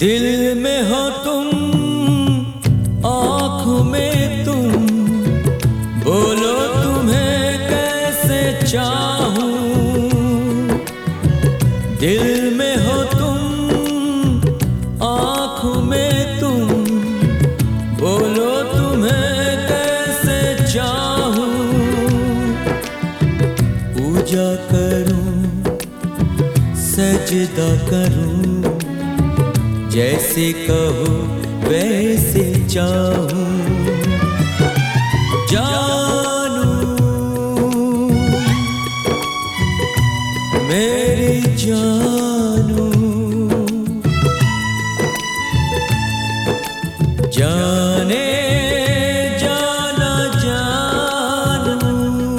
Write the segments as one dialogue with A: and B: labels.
A: दिल में हो तुम, आँखों में तुम, बोलो तुम्हें कैसे चाहूं। दिल में हो तुम, आँखों में तुम, बोलो तुम्हें कैसे चाहूं। पूजा करूं, सजदा करूं, जैसे कहो वैसे चाहूं। जानू मेरी जानू, जाने जाना जानू।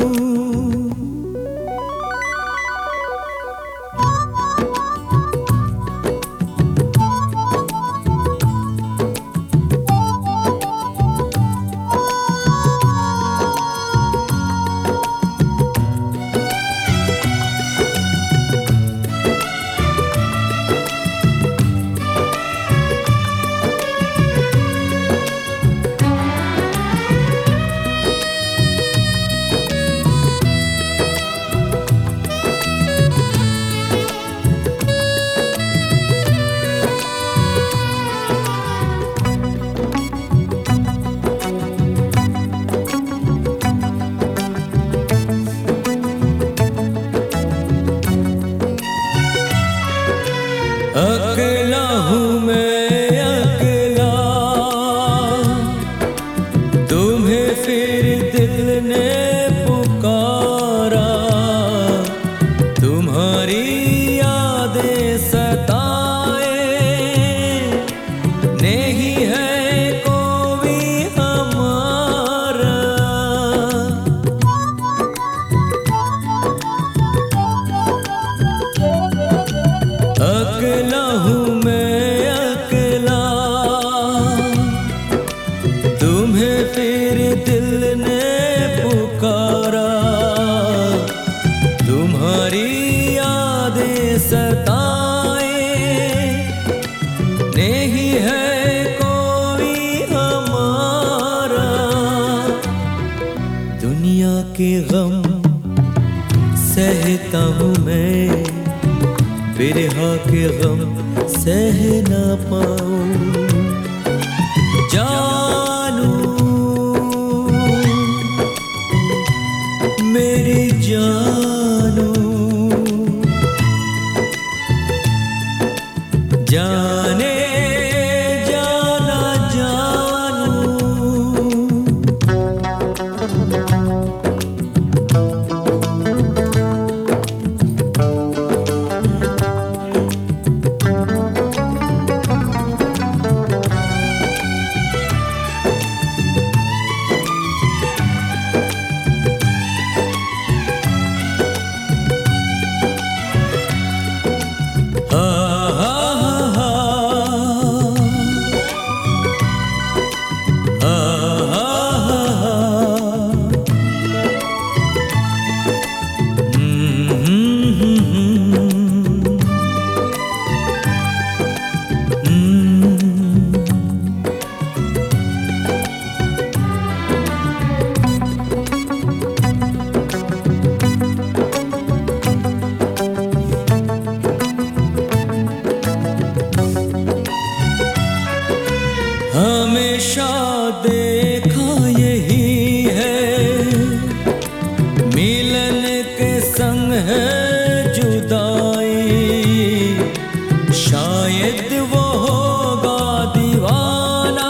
A: अकेला हूँ मैं अकेला, तुम्हें फिर दिल ने पुकारा। तुम्हारी यादें सताए, नहीं है कोई हमारा। अकेला हूँ मैं अकेला, तुम्हें फिर दिल ने पुकारा। तुम्हारी यादें सताए, नहीं है कोई हमारा। दुनिया के गम सहता हूँ मैं, बिरहा के गम सह ना पाऊं। जानू मेरी जानू, जाने जाना जानू। हमेशा देखा यही है, मिलन के संग है जुदाई। शायद वो होगा दीवाना,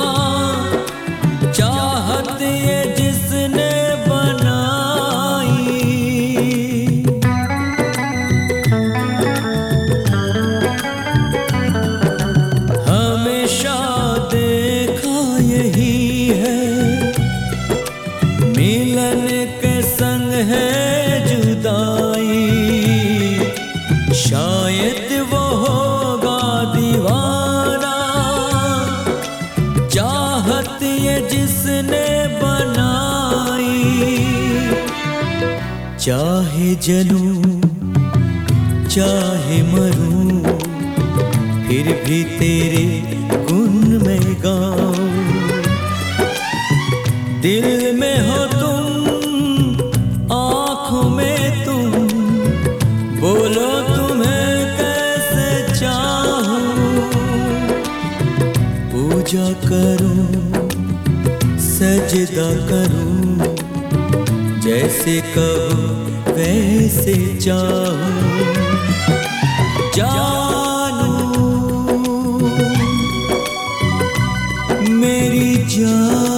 A: चाहत ये जिसने बनाई। हमेशा मिलन के संग है जुदाई। शायद वो होगा दीवाना, चाहत ये जिसने बनाई। चाहे जलूं चाहे मरूं, फिर भी तेरे गुण में गाऊं। दिल में हो तुम, आँखों में तुम, बोलो तुम्हें कैसे चाहूं। पूजा करूं, सजदा करूं, जैसे कहो वैसे चाहूं। जानू मेरी जान,